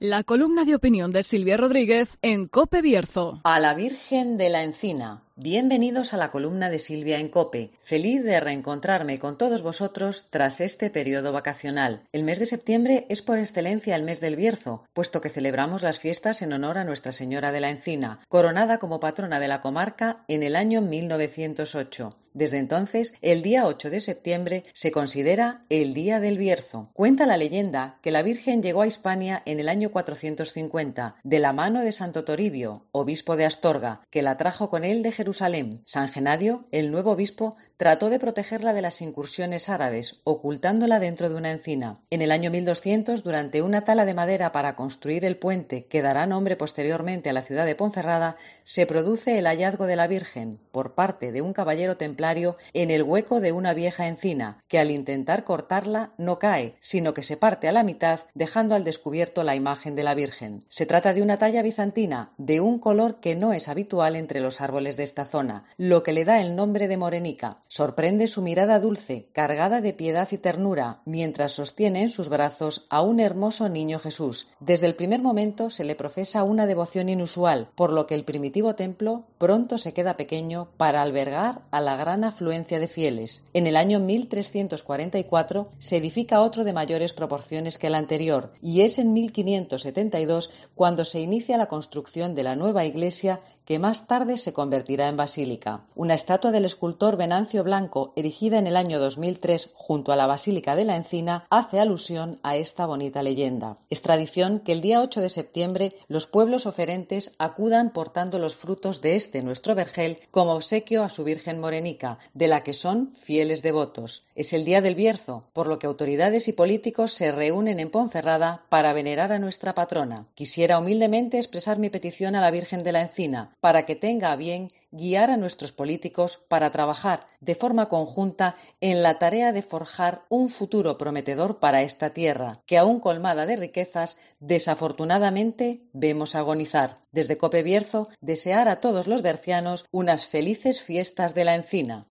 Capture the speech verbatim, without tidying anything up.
La columna de opinión de Silvia Rodríguez en COPE Bierzo. A la Virgen de la Encina. Bienvenidos a la columna de Silvia en COPE. Feliz de reencontrarme con todos vosotros tras este periodo vacacional. El mes de septiembre es por excelencia el mes del Bierzo, puesto que celebramos las fiestas en honor a Nuestra Señora de la Encina, coronada como patrona de la comarca en el año mil novecientos ocho. Desde entonces, el día ocho de septiembre se considera el Día del Bierzo. Cuenta la leyenda que la Virgen llegó a Hispania en el año cuatrocientos cincuenta, de la mano de Santo Toribio, obispo de Astorga, que la trajo con él de Jerusalén. San Genadio, el nuevo obispo, trató de protegerla de las incursiones árabes, ocultándola dentro de una encina. En el año mil doscientos, durante una tala de madera para construir el puente que dará nombre posteriormente a la ciudad de Ponferrada, se produce el hallazgo de la Virgen, por parte de un caballero templario, en el hueco de una vieja encina, que al intentar cortarla no cae, sino que se parte a la mitad, dejando al descubierto la imagen de la Virgen. Se trata de una talla bizantina, de un color que no es habitual entre los árboles de esta zona, lo que le da el nombre de morenica. Sorprende su mirada dulce, cargada de piedad y ternura, mientras sostiene en sus brazos a un hermoso niño Jesús. Desde el primer momento se le profesa una devoción inusual, por lo que el primitivo templo pronto se queda pequeño para albergar a la gran afluencia de fieles. En el año mil trescientos cuarenta y cuatro se edifica otro de mayores proporciones que el anterior, y es en mil quinientos setenta y dos cuando se inicia la construcción de la nueva iglesia, que más tarde se convertirá en basílica. Una estatua del escultor Venancio Blanco, erigida en el año dos mil tres junto a la Basílica de la Encina, hace alusión a esta bonita leyenda. Es tradición que el día ocho de septiembre los pueblos oferentes acudan portando los frutos de este nuestro vergel como obsequio a su Virgen Morenica, de la que son fieles devotos. Es el día del Bierzo, por lo que autoridades y políticos se reúnen en Ponferrada para venerar a nuestra patrona. Quisiera humildemente expresar mi petición a la Virgen de la Encina, para que tenga a bien guiar a nuestros políticos para trabajar de forma conjunta en la tarea de forjar un futuro prometedor para esta tierra, que aún colmada de riquezas, desafortunadamente vemos agonizar. Desde COPE Bierzo, desear a todos los bercianos unas felices fiestas de la Encina.